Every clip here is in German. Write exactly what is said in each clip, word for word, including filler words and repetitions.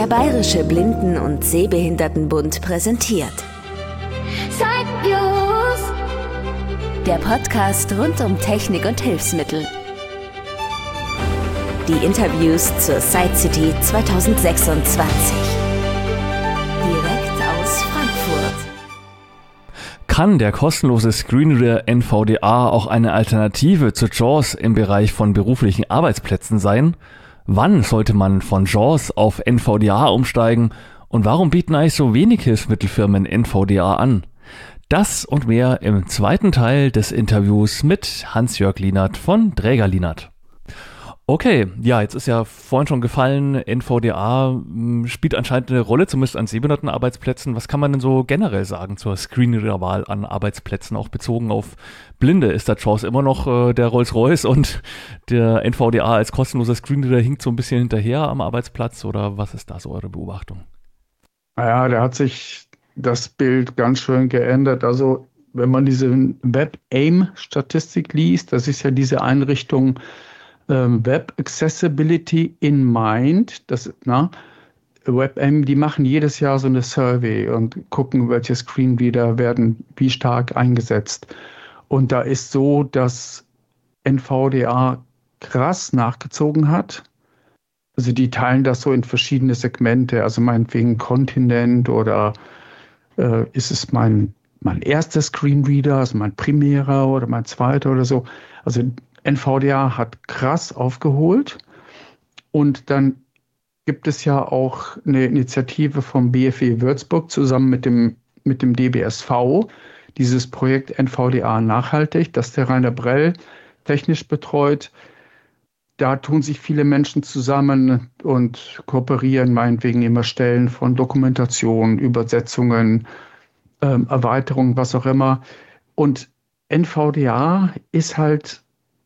Der Bayerische Blinden- und Sehbehindertenbund präsentiert Zeitnews, der Podcast rund um Technik und Hilfsmittel. Die Interviews zur Sight City zwanzig sechsundzwanzig. Direkt aus Frankfurt. Kann der kostenlose Screenreader N V D A auch eine Alternative zu JAWS im Bereich von beruflichen Arbeitsplätzen sein? Wann sollte man von JAWS auf N V D A umsteigen und warum bieten eigentlich so wenig Hilfsmittelfirmen N V D A an? Das und mehr im zweiten Teil des Interviews mit Hans-Jörg Lienert von Dräger Lienert. Okay, ja, jetzt ist ja vorhin schon gefallen, N V D A m, spielt anscheinend eine Rolle, zumindest an Sehbehindertenarbeitsplätzen. Was kann man denn so generell sagen zur Screenreader-Wahl an Arbeitsplätzen, auch bezogen auf Blinde? Ist da JAWS immer noch äh, der Rolls-Royce und der N V D A als kostenloser Screenreader hinkt so ein bisschen hinterher am Arbeitsplatz, oder was ist da so eure Beobachtung? Naja, da hat sich das Bild ganz schön geändert. Also wenn man diese WebAIM-Statistik liest, das ist ja diese Einrichtung, Web Accessibility in Mind, das, na, WebAIM, die machen jedes Jahr so eine Survey und gucken, welche Screenreader werden wie stark eingesetzt. Und da ist so, dass N V D A krass nachgezogen hat. Also die teilen das so in verschiedene Segmente, also meinetwegen Kontinent oder äh, ist es mein, mein erster Screenreader, also mein primärer oder mein zweiter oder so. Also N V D A hat krass aufgeholt und dann gibt es ja auch eine Initiative vom B F W Würzburg zusammen mit dem, mit dem D B S V, dieses Projekt N V D A nachhaltig, das der Rainer Brell technisch betreut. Da tun sich viele Menschen zusammen und kooperieren, meinetwegen immer Stellen von Dokumentation, Übersetzungen, ähm, Erweiterungen, was auch immer. Und N V D A ist halt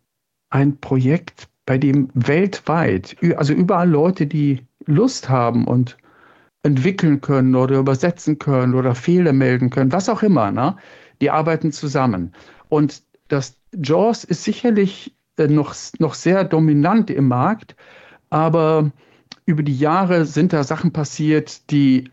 ein Projekt, bei dem weltweit, also überall Leute, die Lust haben und entwickeln können oder übersetzen können oder Fehler melden können, was auch immer, ne? Die arbeiten zusammen. Und das JAWS ist sicherlich noch, noch sehr dominant im Markt, aber über die Jahre sind da Sachen passiert, die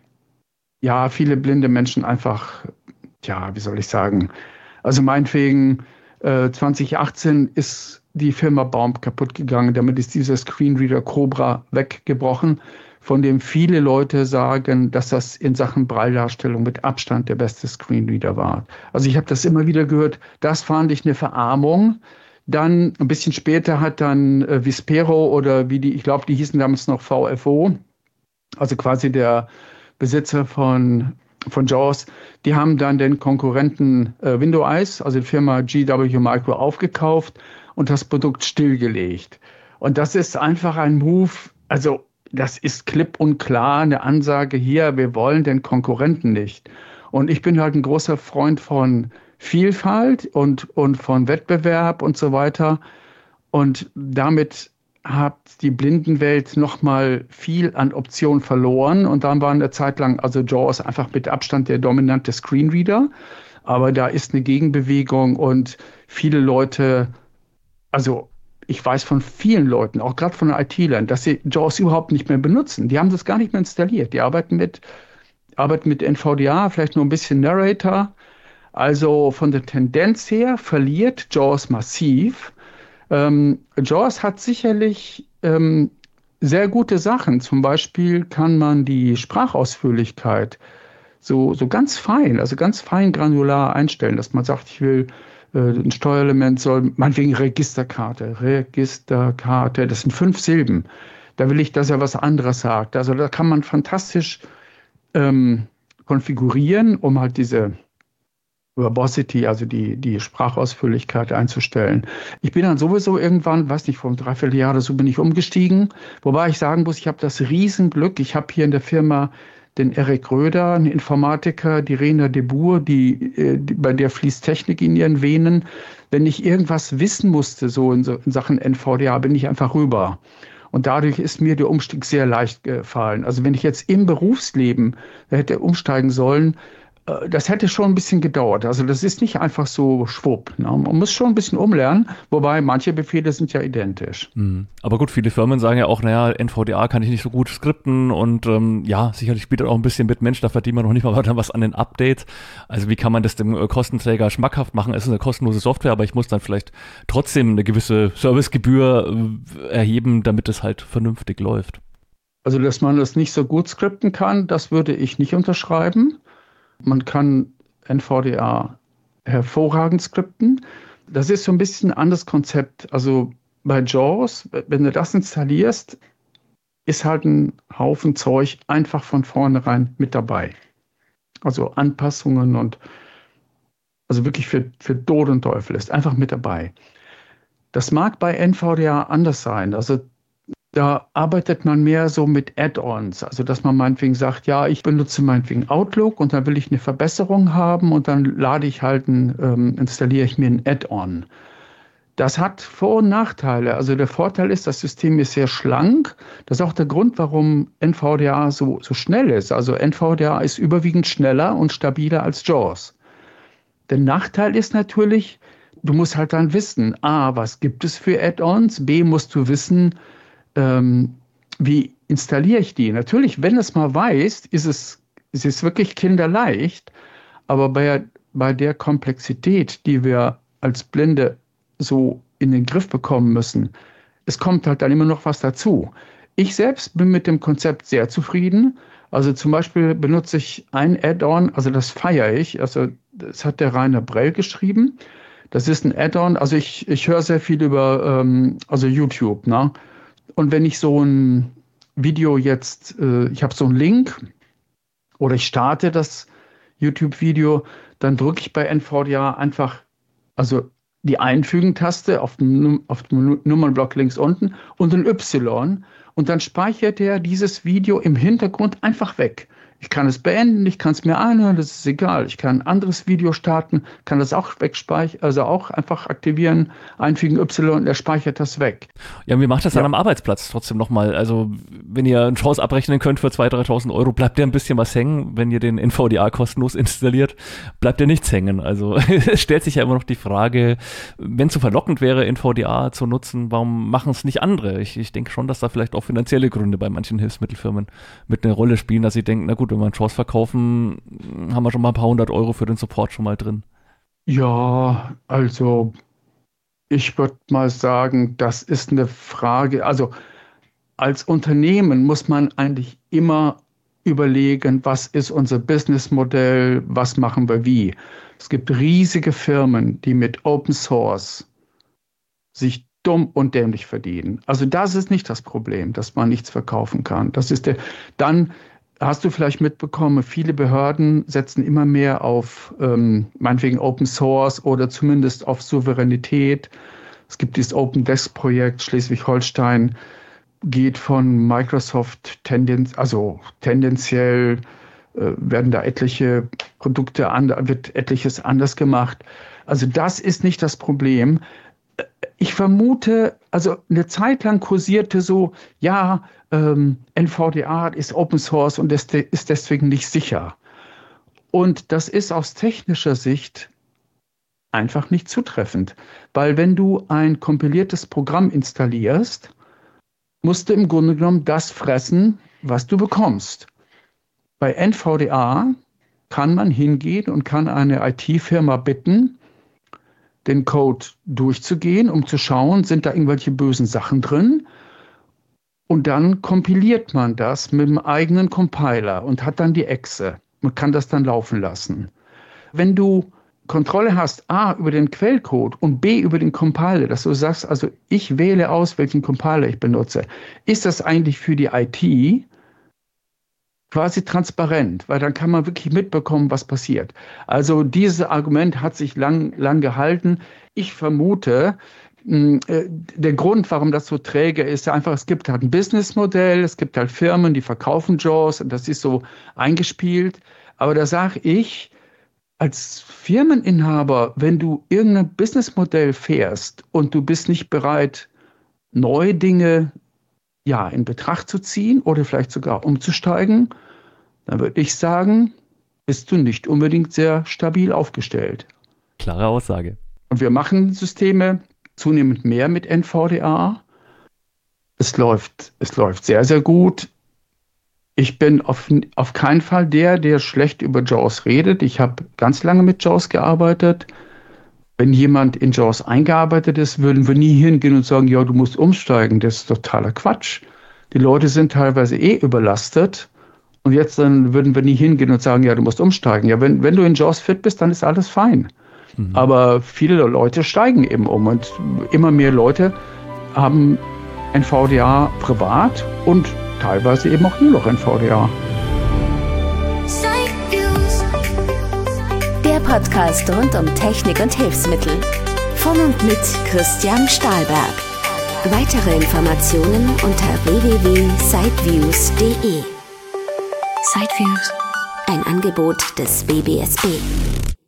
ja viele blinde Menschen einfach, ja, wie soll ich sagen, also meinetwegen äh, zwanzig achtzehn ist die Firma Baum kaputt gegangen. Damit ist dieser Screenreader Cobra weggebrochen, von dem viele Leute sagen, dass das in Sachen Brailledarstellung mit Abstand der beste Screenreader war. Also ich habe das immer wieder gehört. Das fand ich eine Verarmung. Dann ein bisschen später hat dann äh, Vispero oder wie die, ich glaube, die hießen damals noch V F O, also quasi der Besitzer von von JAWS, die haben dann den Konkurrenten äh, Window-Eyes, also die Firma G W Micro, aufgekauft und das Produkt stillgelegt. Und das ist einfach ein Move, also das ist klipp und klar eine Ansage hier, wir wollen den Konkurrenten nicht. Und ich bin halt ein großer Freund von Vielfalt und, und von Wettbewerb und so weiter. Und damit hat die Blindenwelt nochmal viel an Optionen verloren. Und dann war eine Zeit lang, also JAWS einfach mit Abstand der dominante Screenreader. Aber da ist eine Gegenbewegung und viele Leute, also ich weiß von vielen Leuten, auch gerade von den I T-Lern, dass sie JAWS überhaupt nicht mehr benutzen. Die haben das gar nicht mehr installiert. Die arbeiten mit, arbeiten mit N V D A, vielleicht nur ein bisschen Narrator. Also von der Tendenz her verliert JAWS massiv. Ähm, JAWS hat sicherlich ähm, sehr gute Sachen. Zum Beispiel kann man die Sprachausführlichkeit so, so ganz fein, also ganz fein granular einstellen, dass man sagt, ich will äh, ein Steuerelement soll, meinetwegen Registerkarte, Registerkarte, das sind fünf Silben. Da will ich, dass er was anderes sagt. Also da kann man fantastisch ähm, konfigurieren, um halt diese Verbosity, also die, die Sprachausführlichkeit einzustellen. Ich bin dann sowieso irgendwann, weiß nicht, vor einem Dreivierteljahr oder so bin ich umgestiegen, wobei ich sagen muss, ich habe das Riesenglück, ich habe hier in der Firma den Erik Röder, einen Informatiker, die Rena de Boer, die, die, bei der fließt Technik in ihren Venen. Wenn ich irgendwas wissen musste, so in, so in Sachen N V D A, bin ich einfach rüber. Und dadurch ist mir der Umstieg sehr leicht gefallen. Also wenn ich jetzt im Berufsleben hätte umsteigen sollen, Das hätte schon ein bisschen gedauert. Also das ist nicht einfach so schwupp. Ne? Man muss schon ein bisschen umlernen, wobei manche Befehle sind ja identisch. Mhm. Aber gut, viele Firmen sagen ja auch, naja, N V D A kann ich nicht so gut skripten und ähm, ja, sicherlich spielt das auch ein bisschen mit Mensch, da verdient man noch nicht mal weiter was an den Updates. Also wie kann man das dem äh, Kostenträger schmackhaft machen? Es ist eine kostenlose Software, aber ich muss dann vielleicht trotzdem eine gewisse Servicegebühr äh, erheben, damit es halt vernünftig läuft. Also dass man das nicht so gut skripten kann, das würde ich nicht unterschreiben. Man kann N V D A hervorragend skripten. Das ist so ein bisschen ein anderes Konzept. Also bei JAWS, wenn du das installierst, ist halt ein Haufen Zeug einfach von vornherein mit dabei. Also Anpassungen und also wirklich für, für Tod und Teufel ist einfach mit dabei. Das mag bei N V D A anders sein. Also da arbeitet man mehr so mit Add-ons, also dass man meinetwegen sagt, ja, ich benutze meinetwegen Outlook und dann will ich eine Verbesserung haben und dann lade ich halt ein, ähm, installiere ich mir ein Add-on. Das hat Vor- und Nachteile. Also der Vorteil ist, das System ist sehr schlank. Das ist auch der Grund, warum N V D A so, so schnell ist. Also N V D A ist überwiegend schneller und stabiler als JAWS. Der Nachteil ist natürlich, du musst halt dann wissen, A, was gibt es für Add-ons, B, musst du wissen, Ähm, wie installiere ich die? Natürlich, wenn es mal weißt, ist es, ist es wirklich kinderleicht, aber bei, bei der Komplexität, die wir als Blinde so in den Griff bekommen müssen, es kommt halt dann immer noch was dazu. Ich selbst bin mit dem Konzept sehr zufrieden. Also zum Beispiel benutze ich ein Add-on, also das feiere ich, also das hat der Rainer Brell geschrieben. Das ist ein Add-on, also ich, ich höre sehr viel über ähm, also YouTube, ne? Und wenn ich so ein Video jetzt, äh, ich habe so einen Link oder ich starte das YouTube-Video, dann drücke ich bei N V D A einfach, also die Einfügen-Taste auf dem, auf dem Nummernblock links unten und ein Y und dann speichert er dieses Video im Hintergrund einfach weg. Ich kann es beenden, ich kann es mir anhören, das ist egal. Ich kann ein anderes Video starten, kann das auch wegspeichern, also auch einfach aktivieren, einfügen Y und er speichert das weg. Ja, und wie macht das dann Ja. am Arbeitsplatz trotzdem nochmal? Also, wenn ihr einen Chance abrechnen könnt für zweitausend, dreitausend Euro, bleibt ja ein bisschen was hängen. Wenn ihr den N V D A kostenlos installiert, bleibt ja nichts hängen. Also, es stellt sich ja immer noch die Frage, wenn es so verlockend wäre, N V D A zu nutzen, warum machen es nicht andere? Ich, ich denke schon, dass da vielleicht auch finanzielle Gründe bei manchen Hilfsmittelfirmen mit einer Rolle spielen, dass sie denken, na gut, wenn wir einen Chance verkaufen, haben wir schon mal ein paar hundert Euro für den Support schon mal drin. Ja, also ich würde mal sagen, das ist eine Frage. Also als Unternehmen muss man eigentlich immer überlegen, was ist unser Businessmodell, was machen wir wie. Es gibt riesige Firmen, die mit Open Source sich dumm und dämlich verdienen. Also das ist nicht das Problem, dass man nichts verkaufen kann. Das ist der, dann hast du vielleicht mitbekommen, viele Behörden setzen immer mehr auf ähm, meinetwegen Open Source oder zumindest auf Souveränität. Es gibt dieses Open Desk Projekt Schleswig-Holstein, geht von Microsoft tendenz, also tendenziell äh, werden da etliche Produkte an, wird etliches anders gemacht. Also das ist nicht das Problem. Ich vermute, also eine Zeit lang kursierte so, ja, ähm, N V D A ist Open Source und ist, ist deswegen nicht sicher. Und das ist aus technischer Sicht einfach nicht zutreffend, weil wenn du ein kompiliertes Programm installierst, musst du im Grunde genommen das fressen, was du bekommst. Bei N V D A kann man hingehen und kann eine I T-Firma bitten, den Code durchzugehen, um zu schauen, sind da irgendwelche bösen Sachen drin. Und dann kompiliert man das mit dem eigenen Compiler und hat dann die Exe und kann das dann laufen lassen. Wenn du Kontrolle hast, A, über den Quellcode und B, über den Compiler, dass du sagst, also ich wähle aus, welchen Compiler ich benutze, ist das eigentlich für die I T quasi transparent, weil dann kann man wirklich mitbekommen, was passiert. Also dieses Argument hat sich lang, lang gehalten. Ich vermute, der Grund, warum das so träge ist, einfach, es gibt halt ein Businessmodell, es gibt halt Firmen, die verkaufen JAWS und das ist so eingespielt. Aber da sage ich, als Firmeninhaber, wenn du irgendein Businessmodell fährst und du bist nicht bereit, neue Dinge ja, in Betracht zu ziehen oder vielleicht sogar umzusteigen, dann würde ich sagen, bist du nicht unbedingt sehr stabil aufgestellt. Klare Aussage. Und wir machen Systeme zunehmend mehr mit N V D A. Es läuft, es läuft sehr, sehr gut. Ich bin auf, auf keinen Fall der, der schlecht über JAWS redet. Ich habe ganz lange mit JAWS gearbeitet. Wenn jemand in JAWS eingearbeitet ist, würden wir nie hingehen und sagen, ja, du musst umsteigen. Das ist totaler Quatsch. Die Leute sind teilweise eh überlastet. Und jetzt dann würden wir nie hingehen und sagen, ja, du musst umsteigen. Ja, wenn, wenn du in JAWS fit bist, dann ist alles fein. Mhm. Aber viele Leute steigen eben um. Und immer mehr Leute haben N V D A privat und teilweise eben auch nur noch N V D A. Der Podcast rund um Technik und Hilfsmittel. Von und mit Christian Stahlberg. Weitere Informationen unter w w w punkt siteviews punkt de. Siteviews, ein Angebot des W B S B.